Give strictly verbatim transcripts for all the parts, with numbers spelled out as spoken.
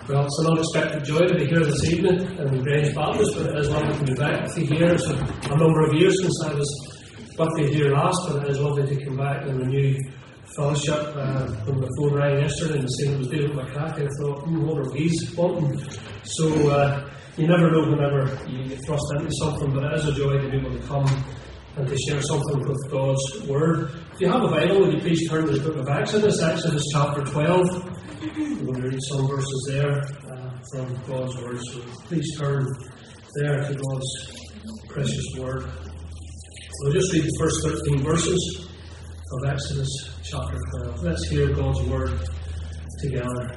Well, it's an unexpected joy to be here this evening in Grange Baptist, but it is lovely to be back with you here. It's a, a number of years since I was with you here last, but it is lovely to come back and renew fellowship. Uh, when the phone rang yesterday and the same was David McCracken, I thought, hmm, what are these wanting? So uh, you never know whenever you get thrust into something, but it is a joy to be able to come and to share something with God's Word. If you have a Bible, would you please turn to the book of Exodus, Exodus chapter twelve. We're going to read some verses there uh, from God's Word, so please turn there to God's precious Word. We'll just read the first thirteen verses of Exodus chapter twelve. Let's hear God's Word together.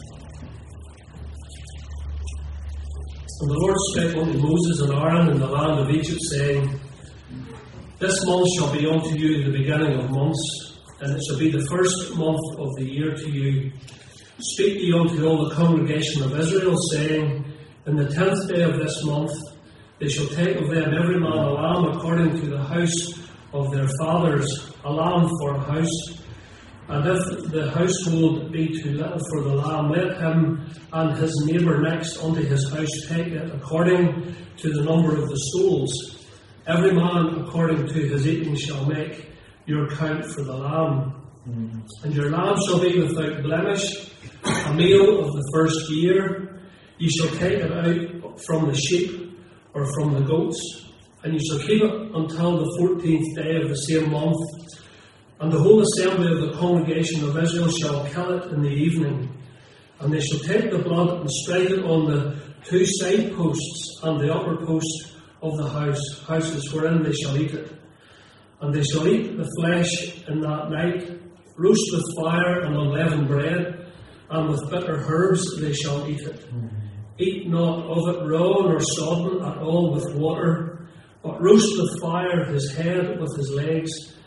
And the Lord spake unto Moses and Aaron in the land of Egypt, saying, This month shall be unto you the beginning of months, and it shall be the first month of the year to you. Speak ye unto all the congregation of Israel, saying, In the tenth day of this month they shall take of them every man a lamb according to the house of their fathers, a lamb for a house. And if the household be too little for the lamb, let him and his neighbour next unto his house take it according to the number of the souls. Every man according to his eating shall make your count for the lamb. Mm. And your lamb shall be without blemish, a meal of the first year. Ye shall take it out from the sheep or from the goats, and ye shall keep it until the fourteenth day of the same month. And the whole assembly of the congregation of Israel shall kill it in the evening. And they shall take the blood and spread it on the two side posts and the upper post of the house, houses wherein they shall eat it. And they shall eat the flesh in that night, roast with fire and unleavened bread, and with bitter herbs they shall eat it. Mm-hmm. Eat not of it raw nor sodden at all with water, but roast with fire his head with his legs,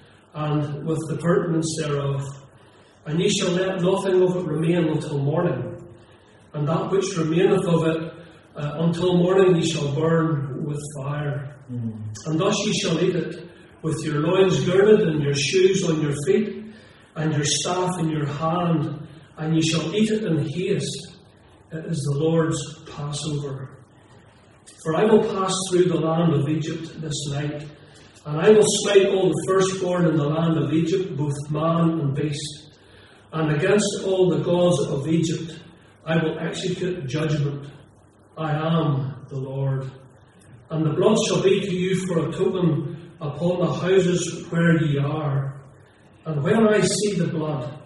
and with the purtenance thereof. And ye shall let nothing of it remain until morning. And that which remaineth of it uh, until morning ye shall burn with fire. Mm. And thus ye shall eat it, with your loins girded, and your shoes on your feet, and your staff in your hand, and ye shall eat it in haste. It is the Lord's Passover. For I will pass through the land of Egypt this night, and I will smite all the firstborn in the land of Egypt, both man and beast. And against all the gods of Egypt I will execute judgment. I am the Lord. And the blood shall be to you for a token upon the houses where ye are. And when I see the blood,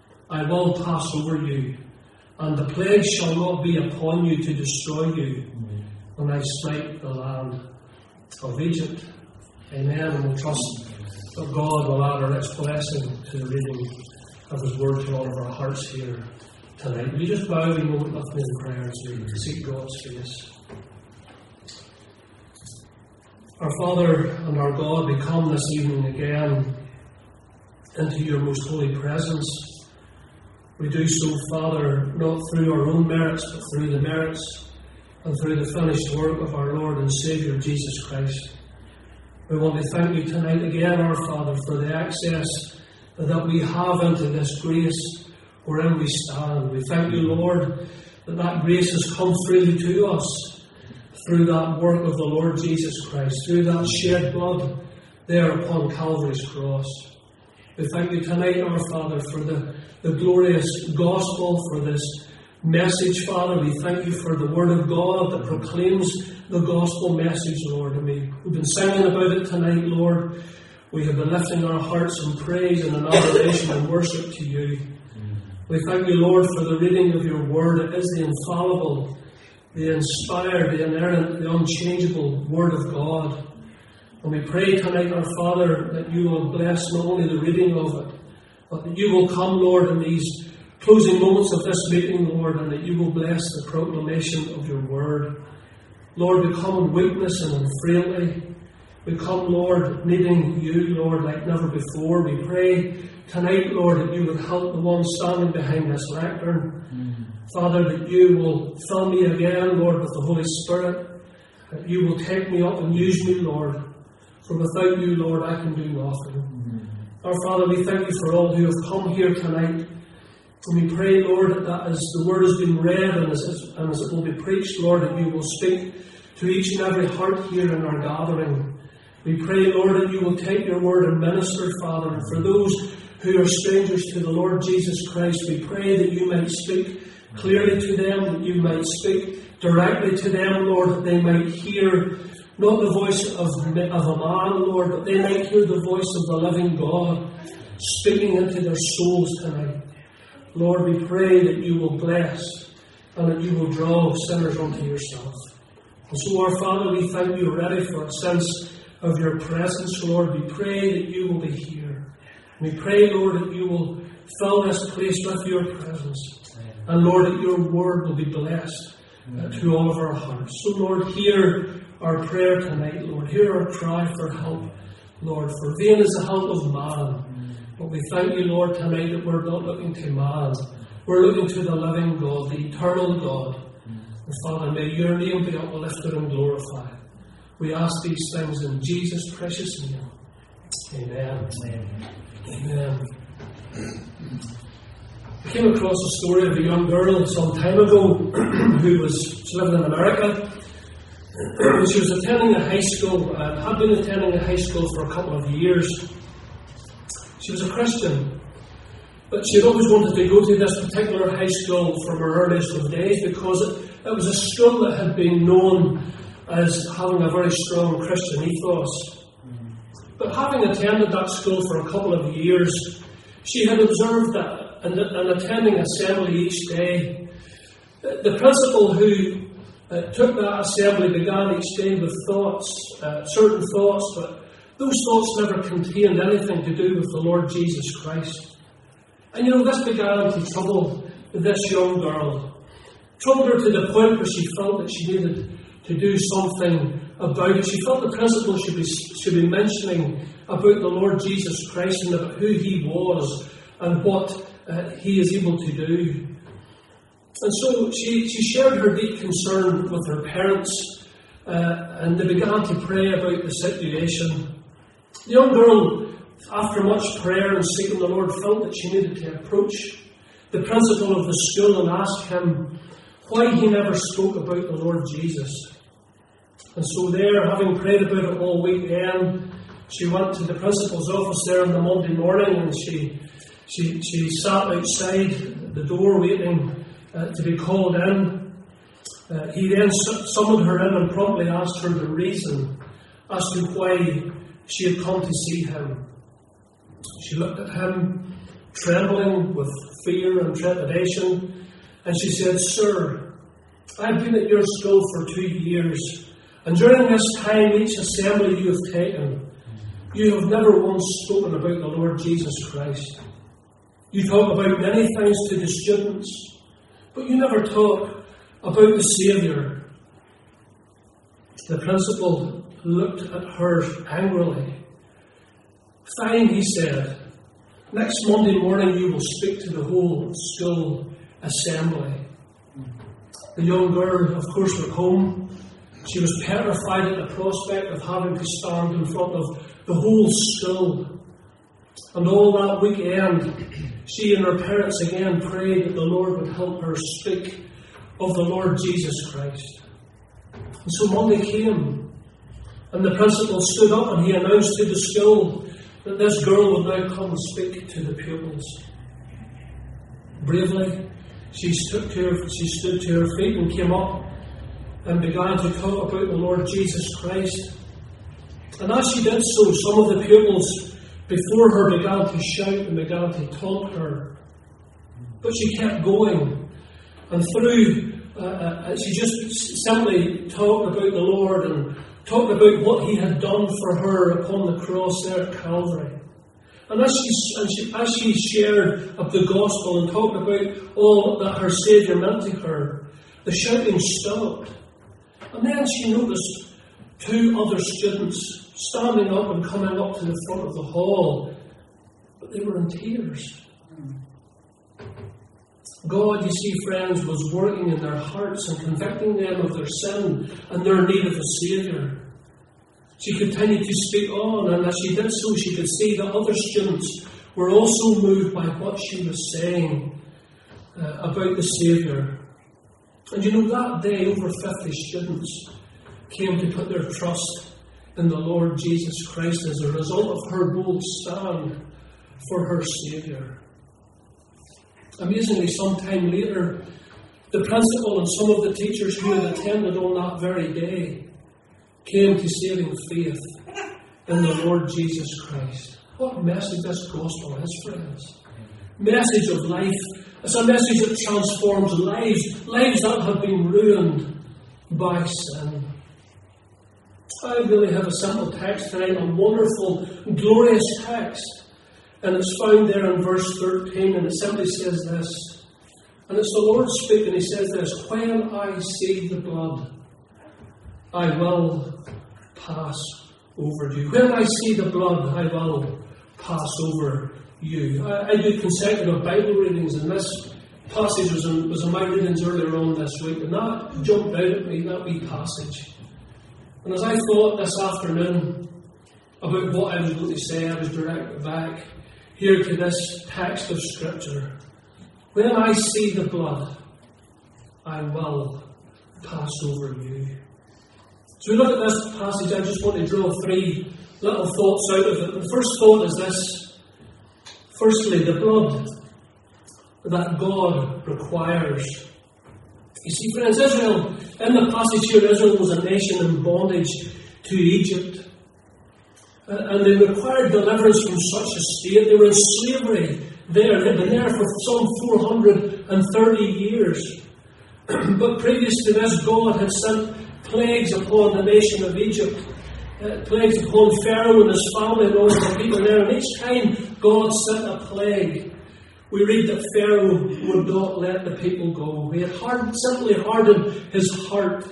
I will pass over you, and the plague shall not be upon you to destroy you when I smite the land of Egypt. Amen. And we'll trust that God will add our rich blessing to the reading of His Word to all of our hearts here tonight. Will you just bow a moment with me in prayer as we seek God's face? Our Father and our God, we come this evening again into your most holy presence. We do so, Father, not through our own merits, but through the merits and through the finished work of our Lord and Saviour, Jesus Christ. We want to thank you tonight again, our Father, for the access that we have into this grace wherein we stand. We thank you, Lord, that that grace has come freely to us through that work of the Lord Jesus Christ, through that shed blood there upon Calvary's cross. We thank you tonight, our Father, for the, the glorious gospel, for this message, Father. We thank you for the Word of God that proclaims the gospel message, Lord. And we, we've been singing about it tonight, Lord. We have been lifting our hearts in praise and in adoration and worship to you. We thank you, Lord, for the reading of your Word. It is the infallible, the inspired, the inerrant, the unchangeable Word of God. And we pray tonight, our Father, that you will bless not only the reading of it, but that you will come, Lord, in these closing moments of this meeting, Lord, and that you will bless the proclamation of your Word. Lord, we come in weakness and in frailty. We come, Lord, needing you, Lord, like never before. We pray tonight, Lord, that you would help the one standing behind this lectern. Mm. Father, that you will fill me again, Lord, with the Holy Spirit. That you will take me up and use me, Lord. For without you, Lord, I can do nothing. Mm. Our Father, we thank you for all who have come here tonight And we pray, Lord, that as the word has been read and as, and as it will be preached, Lord, that you will speak to each and every heart here in our gathering. We pray, Lord, that you will take your word and minister, Father. And for those who are strangers to the Lord Jesus Christ, we pray that you might speak clearly to them, that you might speak directly to them, Lord, that they might hear not the voice of, of a man, Lord, but they might hear the voice of the living God speaking into their souls tonight. Lord, we pray that you will bless and that you will draw sinners unto yourself. And so, our Father, we thank you already for a sense of your presence, Lord. We pray that you will be here. We pray, Lord, that you will fill this place with your presence. And, Lord, that your word will be blessed uh, to all of our hearts. So, Lord, hear our prayer tonight, Lord. Hear our cry for help, Lord. For vain is the help of man. But we thank you, Lord, tonight that we're not looking to man. We're looking to the living God, the eternal God. And Father, may your name be uplifted and glorified. We ask these things in Jesus' precious name. Amen. Amen. Amen. I came across a story of a young girl some time ago who was living in America. She was attending a high school, and had been attending a high school for a couple of years. She was a Christian, but she had always wanted to go to this particular high school from her earliest of days because it, it was a school that had been known as having a very strong Christian ethos. But having attended that school for a couple of years, she had observed that and, and attending assembly each day, the principal who uh, took that assembly began each day with thoughts, uh, certain thoughts, but those thoughts never contained anything to do with the Lord Jesus Christ. And you know, this began to trouble this young girl. Troubled her to the point where she felt that she needed to do something about it. She felt the principal should be, should be mentioning about the Lord Jesus Christ and about who he was and what uh, he is able to do. And so she, she shared her deep concern with her parents, uh, and they began to pray about the situation. The young girl, after much prayer and seeking the Lord, felt that she needed to approach the principal of the school and ask him why he never spoke about the Lord Jesus. And so there, having prayed about it all weekend, she went to the principal's office there on the Monday morning, and she she she sat outside the door waiting uh, to be called in. Uh, he then summoned her in and promptly asked her the reason as to why she had come to see him. She looked at him, trembling with fear and trepidation, and she said, "Sir, I've been at your school for two years, and during this time, each assembly you have taken, you have never once spoken about the Lord Jesus Christ. You talk about many things to the students, but you never talk about the Saviour." The principal looked at her angrily. "Fine," he said. "Next Monday morning you will speak to the whole school assembly." The young girl, of course, went home. She was petrified at the prospect of having to stand in front of the whole school. And all that weekend, she and her parents again prayed that the Lord would help her speak of the Lord Jesus Christ. And so Monday came, and the principal stood up and he announced to the school that this girl would now come and speak to the pupils. Bravely, she stood to her, she stood to her feet and came up and began to talk about the Lord Jesus Christ. And as she did so, some of the pupils before her began to shout and began to taunt her. But she kept going. And through, uh, uh, she just simply talked about the Lord and talked about what he had done for her upon the cross there at Calvary. And as she, and she, as she shared of the gospel and talked about all that her Saviour meant to her, the shouting stopped. And then she noticed two other students standing up and coming up to the front of the hall, but they were in tears. God, you see, friends, was working in their hearts and convicting them of their sin and their need of a Saviour. She continued to speak on, and as she did so, she could see that other students were also moved by what she was saying. uh, about the Saviour. And you know, that day over fifty students came to put their trust in the Lord Jesus Christ as a result of her bold stand for her Saviour. Amazingly, some time later, the principal and some of the teachers who had attended on that very day came to saving faith in the Lord Jesus Christ. What a message this gospel is, friends. Message of life. It's a message that transforms lives, lives that have been ruined by sin. I really have a simple text tonight, a wonderful, glorious text. And it's found there in verse thirteen, and it simply says this. And it's the Lord speaking, He says this: when I see the blood, I will pass over you. When I see the blood, I will pass over you. I, I do consecutive Bible readings, and this passage was in, was in my readings earlier on this week, and that jumped out at me, that wee passage. And as I thought this afternoon about what I was going to say, I was directed back here to this text of Scripture. When I see the blood, I will pass over you. So we look at this passage, I just want to draw three little thoughts out of it. The first thought is this. Firstly, the blood that God requires. You see, friends, Israel, in the passage here, Israel was a nation in bondage to Egypt. And they required deliverance from such a state. They were in slavery there. They'd been there for some four hundred thirty years. But previous to this, God had sent plagues upon the nation of Egypt. Uh, plagues upon Pharaoh and his family and all the people there. And each time God sent a plague, we read that Pharaoh would not let the people go. He had hard, simply hardened his heart.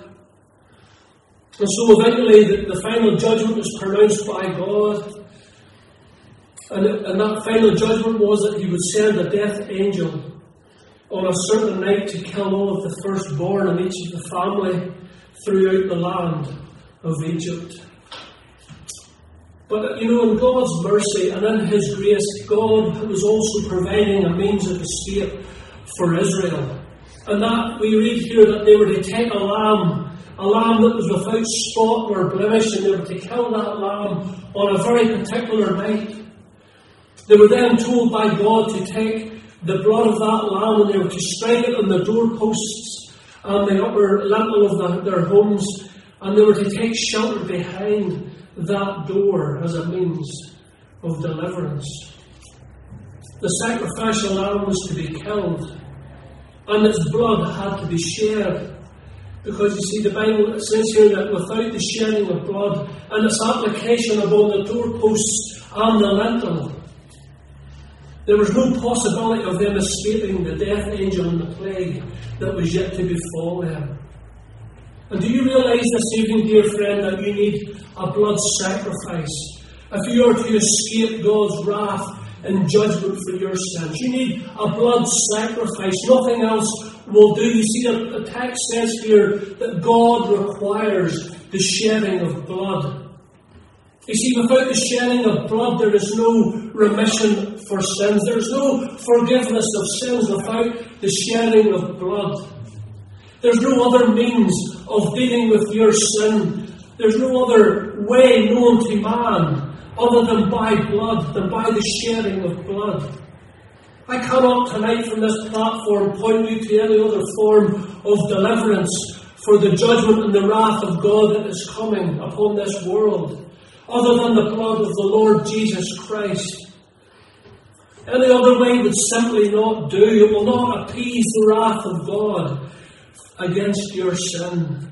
And so eventually the, the final judgment was pronounced by God. And, and that final judgment was that He would send a death angel on a certain night to kill all of the firstborn in each of the family throughout the land of Egypt. But, you know, in God's mercy and in His grace, God was also providing a means of escape for Israel. And that we read here that they were to take a lamb, a lamb that was without spot or blemish, and they were to kill that lamb on a very particular night. They were then told by God to take the blood of that lamb and they were to strike it on the doorposts and the upper lintel of the, their homes, and they were to take shelter behind that door as a means of deliverance. The sacrificial lamb was to be killed, and its blood had to be shed. Because you see, the Bible says here that without the shedding of blood and its application upon the doorposts and the lintel, there was no possibility of them escaping the death angel and the plague that was yet to befall them. And do you realise this evening, dear friend, that you need a blood sacrifice if you are to escape God's wrath and judgment for your sins? You need a blood sacrifice. Nothing else will do. You see, the, the text says here that God requires the shedding of blood. You see, without the shedding of blood, there is no remission for sins. There is no forgiveness of sins without the shedding of blood. There's no other means of dealing with your sin. There's no other way known to man other than by blood, than by the shedding of blood. I cannot tonight from this platform point you to any other form of deliverance for the judgment and the wrath of God that is coming upon this world, other than the blood of the Lord Jesus Christ. Any other way would simply not do. It will not appease the wrath of God against your sin.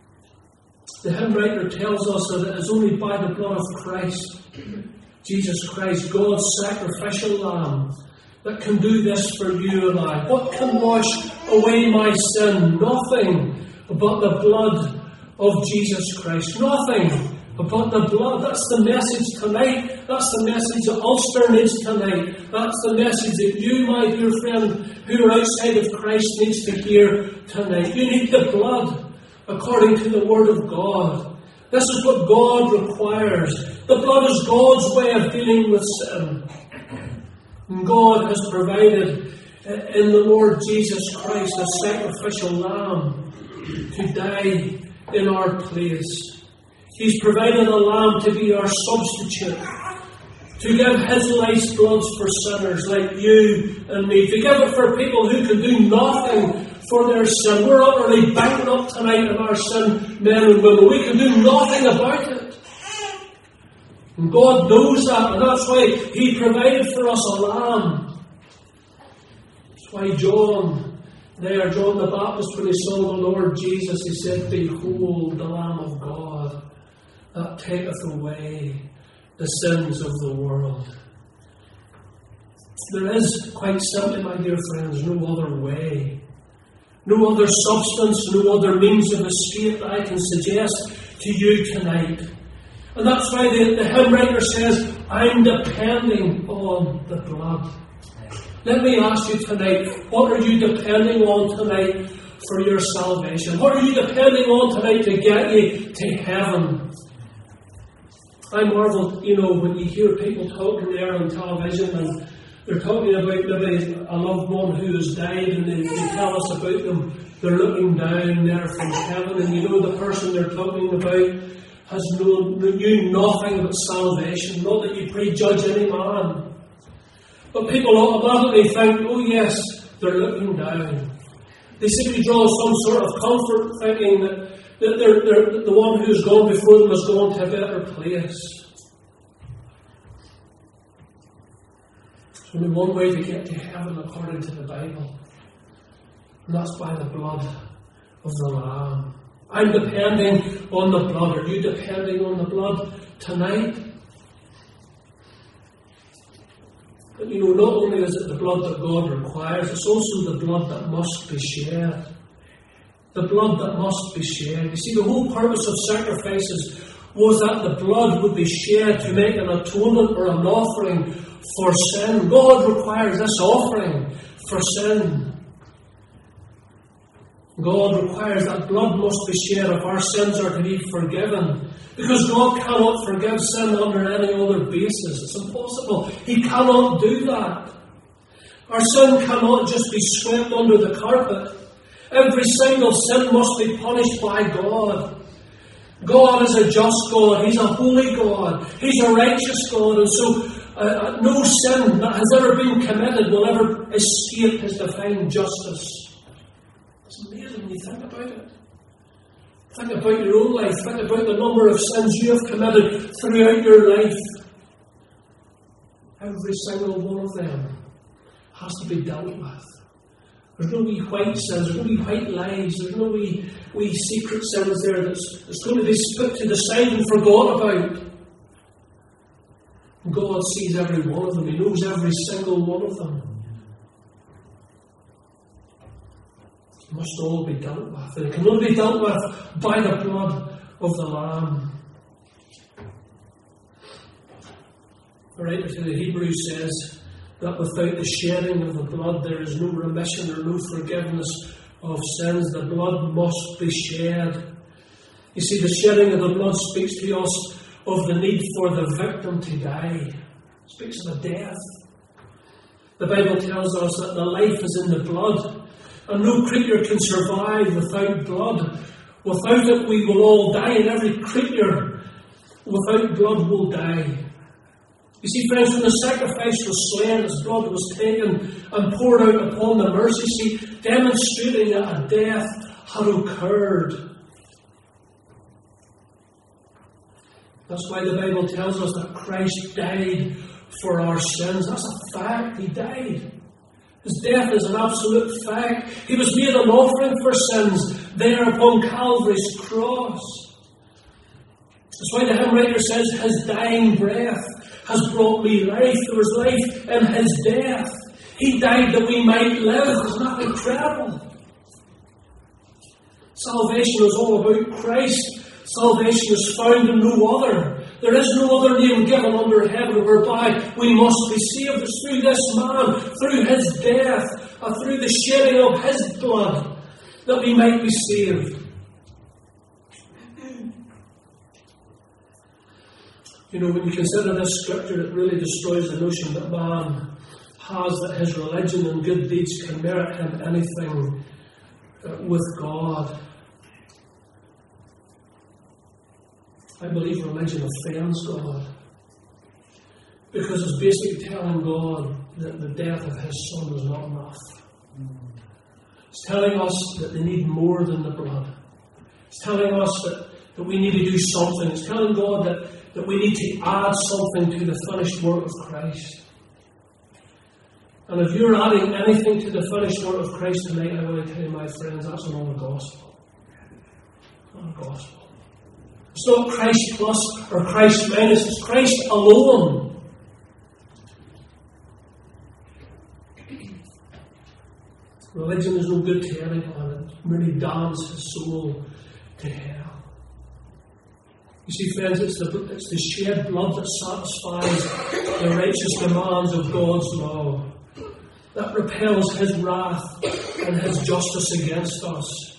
The hymn writer tells us that it is only by the blood of Christ, Jesus Christ, God's sacrificial lamb, that can do this for you and I. What can wash away my sin? Nothing but the blood of Jesus Christ. Nothing but the blood. That's the message tonight. That's the message that Ulster needs tonight. That's the message that you, my dear friend, who are outside of Christ, needs to hear tonight. You need the blood according to the Word of God. This is what God requires. The blood is God's way of dealing with sin. And God has provided in the Lord Jesus Christ, a sacrificial lamb, to die in our place. He's provided a lamb to be our substitute, to give His life's blood for sinners like you and me, to give it for people who can do nothing for their sin. We're utterly bankrupt tonight in our sin, men and women. We can do nothing about it. And God knows that, and that's why He provided for us a lamb. That's why John, there, John the Baptist, when he saw the Lord Jesus, he said, "Behold, the Lamb of God, that taketh away the sins of the world." There is, quite simply, my dear friends, no other way, no other substance, no other means of escape that I can suggest to you tonight. And that's why the, the hymn writer says, "I'm depending on the blood." Let me ask you tonight, what are you depending on tonight for your salvation? What are you depending on tonight to get you to heaven? I marvel, you know, when you hear people talking there on television and they're talking about maybe a loved one who has died, and they, they tell us about them. They're looking down there from heaven, and you know the person they're talking about has known, knew nothing about salvation, not that you prejudge any man. But people automatically think, oh yes, they're looking down. They seem to draw some sort of comfort thinking that, that they're, they're, that the one who has gone before them has gone to a better place. There's only one way to get to heaven according to the Bible, and that's by the blood of the Lamb. I'm depending on the blood. Are you depending on the blood tonight? But you know, not only is it the blood that God requires, it's also the blood that must be shed. The blood that must be shed. You see, the whole purpose of sacrifices was that the blood would be shed to make an atonement or an offering for sin. God requires this offering for sin. God requires that blood must be shed if our sins are to be forgiven. Because God cannot forgive sin under any other basis. It's impossible. He cannot do that. Our sin cannot just be swept under the carpet. Every single sin must be punished by God. God is a just God. He's a holy God. He's a righteous God. And so uh, no sin that has ever been committed will ever escape His divine justice. It's amazing when you think about it. Think about your own life. Think about the number of sins you have committed throughout your life. Every single one of them has to be dealt with. There's no wee white sins, there's no wee white lies, there's no wee, wee secret sins there that's, that's going to be put to the side and forgot about. God sees every one of them. He knows every single one of them. Must all be dealt with. And it can only be dealt with by the blood of the Lamb. The writer to the Hebrews says that without the shedding of the blood there is no remission or no forgiveness of sins. The blood must be shed. You see, the shedding of the blood speaks to us of the need for the victim to die. It speaks of a death. The Bible tells us that the life is in the blood. And no creature can survive without blood. Without it, we will all die, and every creature without blood will die. You see, friends, when the sacrifice was slain, His blood was taken and poured out upon the mercy seat, demonstrating that a death had occurred. That's why the Bible tells us that Christ died for our sins. That's a fact. He died. His death is an absolute fact. He was made an offering for sins there upon Calvary's cross. That's why the hymn writer says, His dying breath has brought me life. There was life in His death. He died that we might live. Isn't that incredible? Salvation is all about Christ. Salvation is found in no other. There is no other name given under heaven whereby we must be saved. It's through this man, through His death, and through the shedding of His blood that we might be saved. You know, when you consider this scripture, it really destroys the notion that man has that his religion and good deeds can merit him anything uh, with God. I believe religion offends God, because it's basically telling God that the death of his Son is not enough. It's telling us that they need more than the blood. It's telling us that, that we need to do something. It's telling God that, that we need to add something to the finished work of Christ. And if you're adding anything to the finished work of Christ tonight, I want to tell you, my friends, that's another gospel. Not a gospel. It's not Christ plus or Christ minus. It's Christ alone. Religion is no good to anyone. It merely damns his soul to hell. You see, friends, it's the, it's the shed blood that satisfies the righteous demands of God's law, that repels his wrath and his justice against us.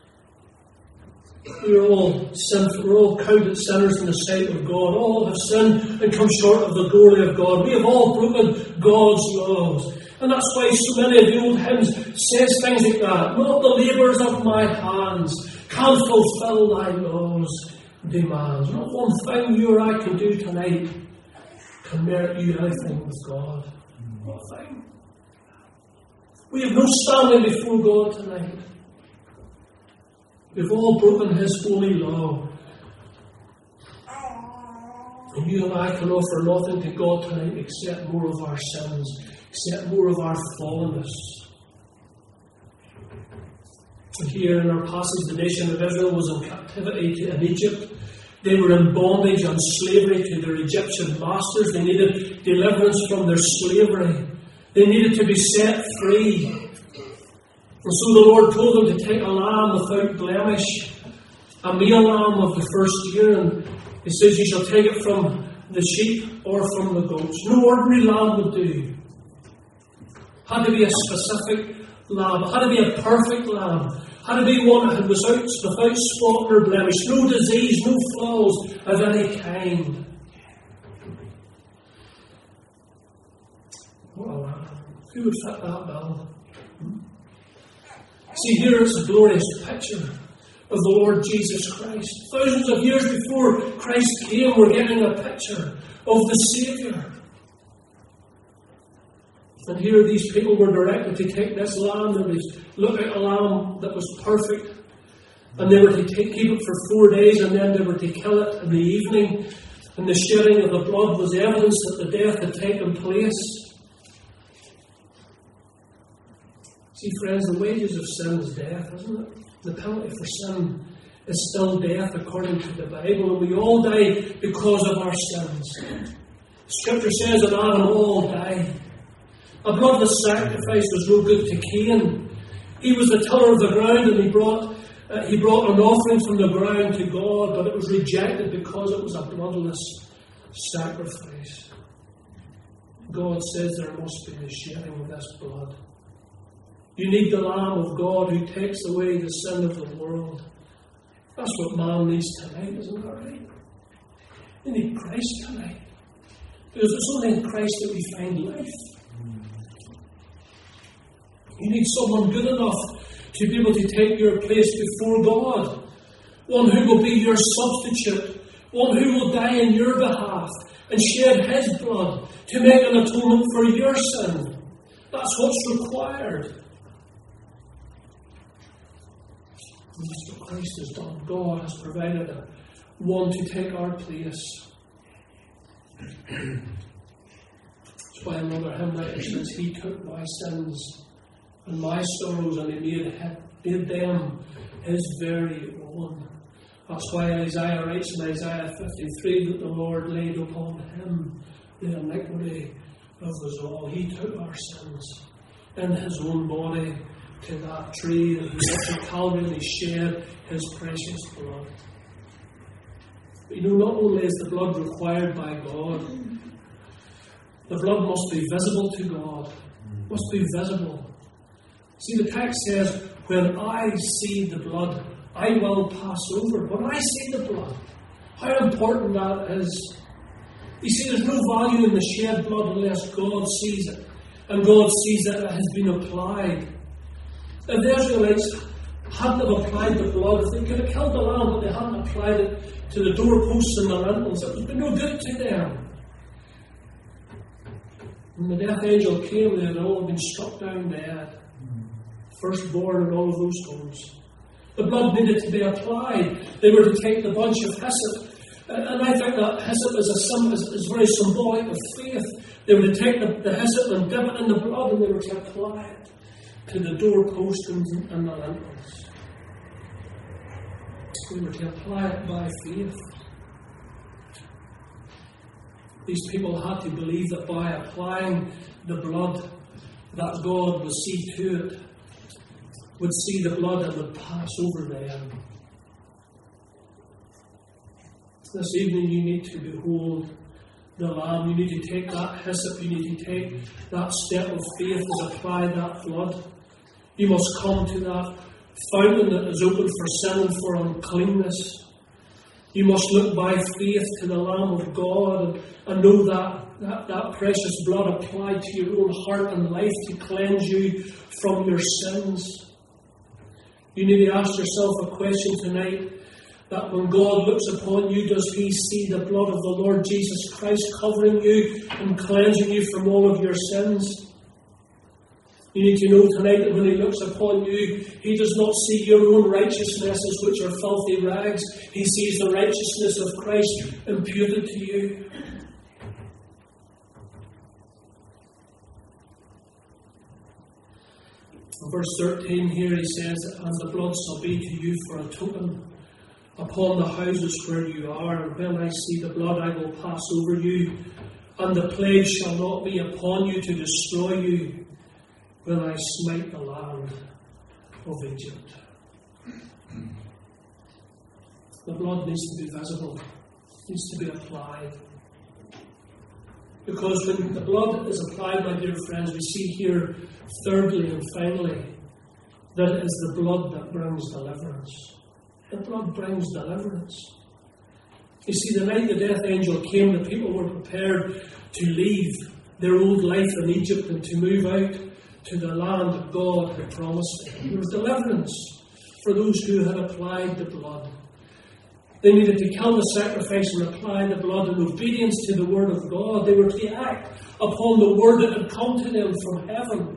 We're all sinful. We're all counted sinners in the sight of God. All have sinned and come short of the glory of God. We have all broken God's laws. And that's why so many of the old hymns says things like that. Not the labours of my hands can fulfil thy laws' demands. Not one thing you or I can do tonight can merit you anything with God. Not a thing. We have no standing before God tonight. We've all broken his holy law. And you and I can offer nothing to God tonight except more of our sins, except more of our fallenness. Here in our passage, the nation of Israel was in captivity in Egypt. They were in bondage and slavery to their Egyptian masters. They needed deliverance from their slavery. They needed to be set free. And so the Lord told them to take a lamb without blemish, a male lamb of the first year, and He says, you shall take it from the sheep or from the goats. No ordinary lamb would do. Had to be a specific lamb. Had to be a perfect lamb. Had to be one that was without, without spot or blemish. No disease, no flaws of any kind. What a lamb. Who would fit that bill? See, here is a glorious picture of the Lord Jesus Christ. Thousands of years before Christ came, we're getting a picture of the Saviour. And here these people were directed to take this lamb, and they look at a lamb that was perfect, and they were to take, keep it for four days, and then they were to kill it in the evening, and the shedding of the blood was evidence that the death had taken place. See, friends, the wages of sin is death, isn't it? The penalty for sin is still death according to the Bible, and we all die because of our sins. Scripture says that Adam all died. A bloodless sacrifice was no good to Cain. He was the tiller of the ground, and he brought uh, he brought an offering from the ground to God, but it was rejected because it was a bloodless sacrifice. God says there must be the shedding of this blood. You need the Lamb of God who takes away the sin of the world. That's what man needs tonight, isn't that right? We need Christ tonight. Because it's only in Christ that we find life. You need someone good enough to be able to take your place before God. One who will be your substitute. One who will die in your behalf and shed his blood to make an atonement for your sin. That's what's required. That's what Christ has done. God has provided a one to take our place. That's why another hymn writer says, He took my sins and my sorrows, and He made, made them His very own. That's why Isaiah writes in Isaiah fifty-three that the Lord laid upon Him the iniquity of us all. He took our sins in His own body to that tree, and He went to Calvary and He shed His precious blood. But you know, not only is the blood required by God, the blood must be visible to God. It must be visible. See, the text says, when I see the blood, I will pass over. When I see the blood, how important that is. You see, there's no value in the shed blood unless God sees it. and God sees that it has been applied. If the Israelites hadn't have applied the blood, if they could have killed the lamb, but they hadn't applied it to the doorposts and the lintels, it would have been no good to them. When the death angel came, they had all been struck down dead. Firstborn in all of those homes. The blood needed to be applied. They were to take the bunch of hyssop. And I think that hyssop is, a, is, is very symbolic of faith. They were to take the, the hyssop and dip it in the blood, and they were to apply it to the doorposts and, and the lintels. They were to apply it by faith. These people had to believe that by applying the blood, that God would see to it, would see the blood and would pass over them. This evening you need to behold the Lamb. You need to take that hyssop. You need to take that step of faith to apply that blood. You must come to that fountain that is open for sin and for uncleanness. You must look by faith to the Lamb of God and, and know that, that that precious blood applied to your own heart and life to cleanse you from your sins. You need to ask yourself a question tonight, that when God looks upon you, does He see the blood of the Lord Jesus Christ covering you and cleansing you from all of your sins? You need to know tonight that when He looks upon you, He does not see your own righteousnesses, which are filthy rags. He sees the righteousness of Christ imputed to you. In verse thirteen here he says, and the blood shall be to you for a token upon the houses where you are, and when I see the blood I will pass over you, and the plague shall not be upon you to destroy you, when I smite the land of Egypt. The blood needs to be visible, needs to be applied. Because when the blood is applied, my dear friends, we see here, thirdly and finally, that it is the blood that brings deliverance. The blood brings deliverance. You see, the night the death angel came, the people were prepared to leave their old life in Egypt and to move out to the land that God had promised them. There was deliverance for those who had applied the blood. They needed to kill the sacrifice and apply the blood in obedience to the word of God. They were to act upon the word that had come to them from heaven.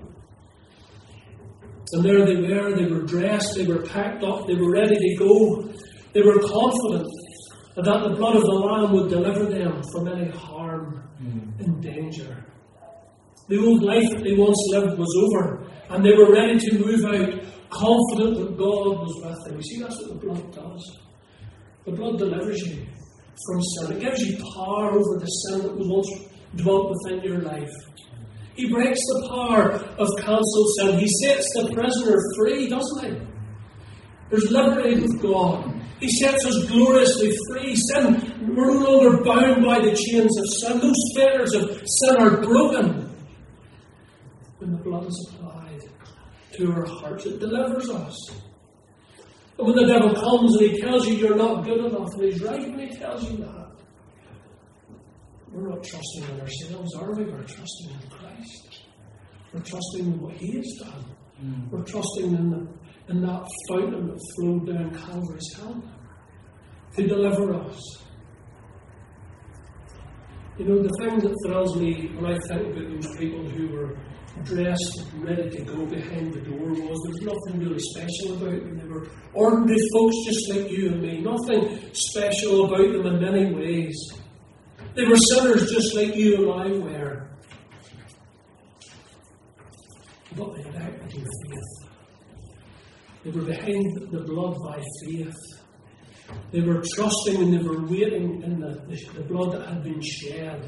And there they were, they were dressed, they were packed up, they were ready to go. They were confident that the blood of the Lamb would deliver them from any harm mm. and danger. The old life that they once lived was over, and they were ready to move out, confident that God was with them. You see, that's what the blood does. The blood delivers you from sin. It gives you power over the sin that was once dwelt within your life. He breaks the power of cancelled sin. He sets the prisoner free, doesn't he? There's liberty with God. He sets us gloriously free. Sin, we're no longer bound by the chains of sin. Those fetters of sin are broken when the blood is applied to our hearts. It delivers us. And when the devil comes and he tells you you're not good enough, and he's right when he tells you that, we're not trusting in ourselves, are we? We're trusting in Christ. We're trusting in what He has done. Mm. We're trusting in, the, in that fountain that flowed down Calvary's Hill to deliver us. You know, the thing that thrills me when I think about those people who were dressed and ready to go behind the door was there's nothing really special about them. They were ordinary folks just like you and me. Nothing special about them in many ways. They were sinners just like you and I were. But they had acted in faith. They were behind the blood by faith. They were trusting and they were waiting in the, the, the blood that had been shed.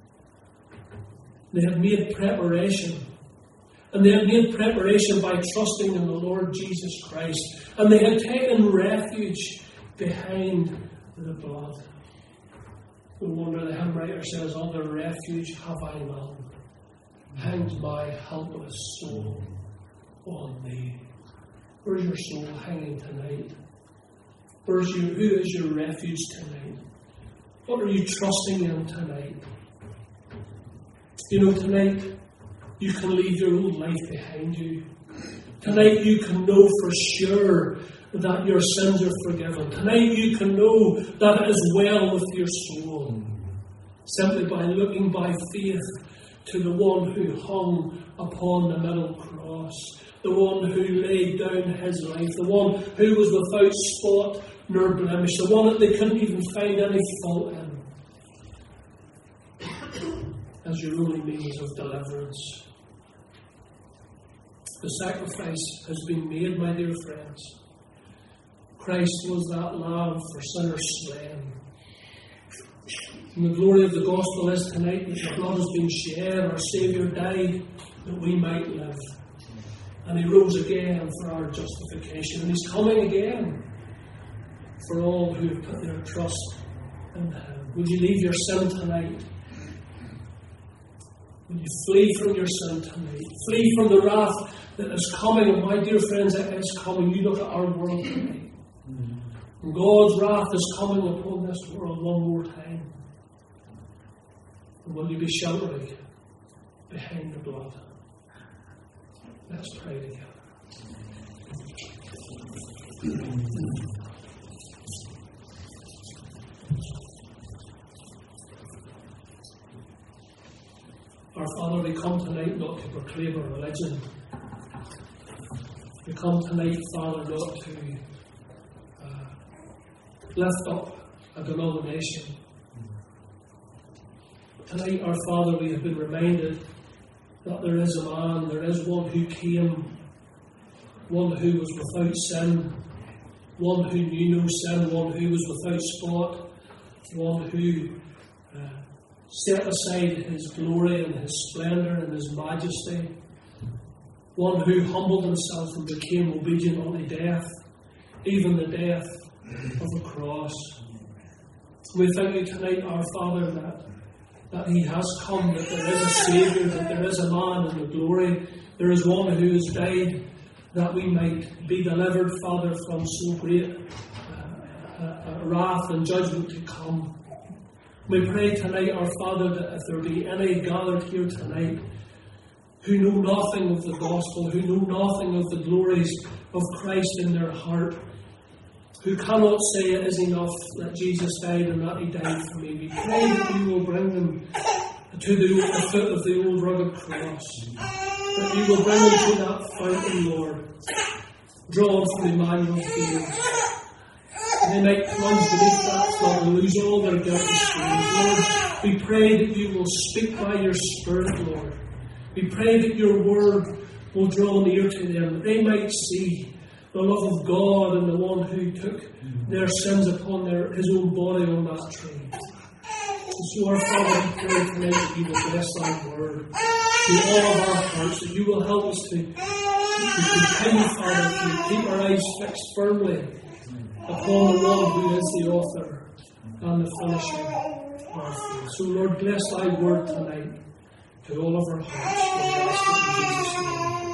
They had made preparation. And they had made preparation by trusting in the Lord Jesus Christ. And they had taken refuge behind the blood. No wonder the hymn writer says, other refuge have I none. Hangs my helpless soul on thee. Where's your soul hanging tonight? Where's your, who is your refuge tonight? What are you trusting in tonight? You know, tonight, you can leave your old life behind you. Tonight you can know for sure that your sins are forgiven. Tonight you can know that it is well with your soul. Simply by looking by faith to the one who hung upon the middle cross. The one who laid down his life. The one who was without spot nor blemish. The one that they couldn't even find any fault in. As your only means of deliverance. The sacrifice has been made, my dear friends. Christ was that lamb for sinners slain. And the glory of the gospel is tonight that the blood has been shed, our Saviour died that we might live. And he rose again for our justification. And he's coming again for all who have put their trust in him. Would you leave your sin tonight? Would you flee from your sin tonight? Flee from the wrath that is coming. And my dear friends, it is coming. You look at our world tonight. And God's wrath is coming upon this world one more time. And will you be sheltering behind the blood? Let's pray together. Our Father, we come tonight not to proclaim a religion. We come tonight, Father, not to uh, lift up a denomination. Tonight, our Father, we have been reminded that there is a man, there is one who came, one who was without sin, one who knew no sin, one who was without spot, one who uh, set aside his glory and his splendour and his majesty, one who humbled himself and became obedient unto death, even the death of a cross. We thank you tonight, our Father, that that he has come, that there is a Saviour, that there is a man in the glory. There is one who has died that we might be delivered, Father, from so great uh, uh, wrath and judgment to come. We pray tonight, our Father, that if there be any gathered here tonight who know nothing of the gospel, who know nothing of the glories of Christ in their heart, who cannot say it is enough that Jesus died and that he died for me, we pray that you will bring them to the, the foot of the old rugged cross, that you will bring them to that fountain, Lord, drawn from Emmanuel's veins, and they might plunge beneath that flood and lose all their guilty stains. Lord, we pray that you will speak by your Spirit, Lord. We pray that your word will draw near to them, that they might see the love of God and the one who took their sins upon their, his own body on that tree. And so, our Father, we pray tonight that you will bless thy word to all of our hearts, that you will help us to, to continue, Father, to keep our eyes fixed firmly upon the one who is the author and the finisher of our faith. So, Lord, bless thy word tonight to all of our hearts. We ask it in Jesus' name.